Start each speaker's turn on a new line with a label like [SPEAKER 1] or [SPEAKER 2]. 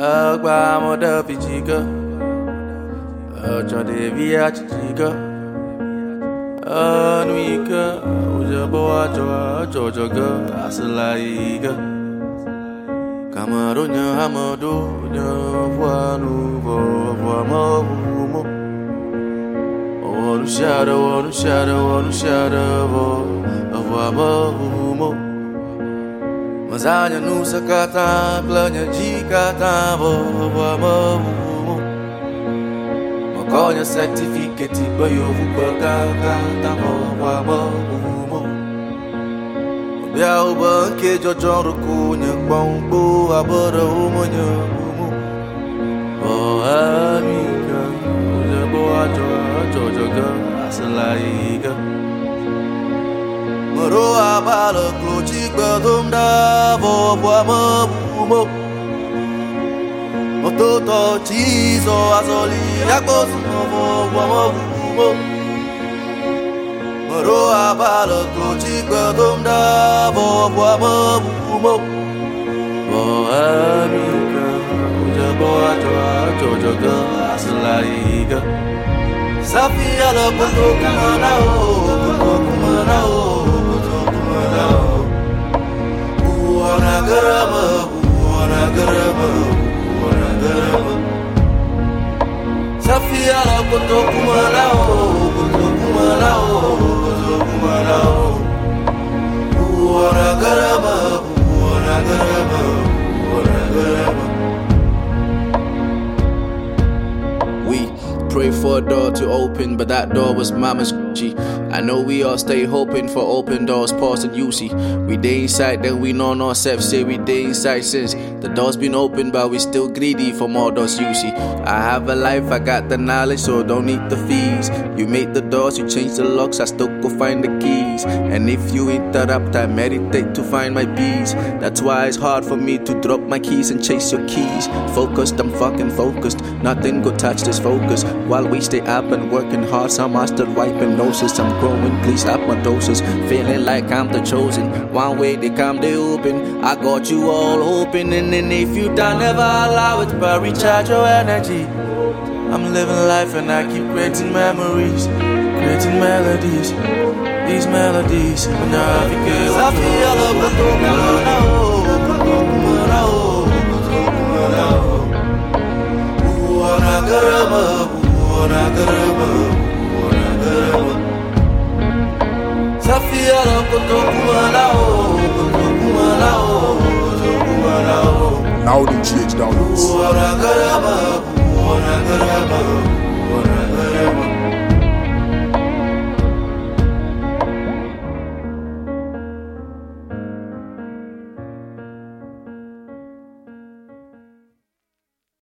[SPEAKER 1] Agba moda fijiga, Jode via chiga, Anuika, Ujaboa Jojoga, Asalaiga, Camaronya Hamado, Wanuvo, Wamo, One shadow, of Wamo. Mazanya nusa kata, planya jikata, Wamo. Makonya certificate, bayo vubaka, Wamo. Biao banke jojon rukunya, Bombo, Abora, Umonya, Oh, Amika, Jaboa, Jojoga, Asalaiga. Maroa bala klochi badumda bo mo Mototo chizo azoli yakosu mo Maroa bala klochi badumda bo mo Bo amika Ujaboa jojoga asalaiga Safia la puto kumana o Safia la puto kumana
[SPEAKER 2] We pray for a door to open, but that door was mama's Gucci. I know we all stay hoping for open doors, pause and UC. We day inside, then we know no self say we day inside since the door's been open, but we still greedy for more doors you see. I have a life, I got the knowledge, so don't need the fees. You make the doors, you change the locks, I still go find the keys. And if you interrupt, I meditate to find my peace. That's why it's hard for me to drop my keys and chase your keys. Focused, I'm fucking focused, nothing go touch this focus. While we stay up and working hard, some are still wiping noses. I'm growing, please up my doses, feeling like I'm the chosen. One way they come, they open, I got you all open. And if you don't ever allow it, but recharge your energy. I'm living life and I keep creating memories, creating melodies. These melodies, when I feel
[SPEAKER 3] Now the GH downloads.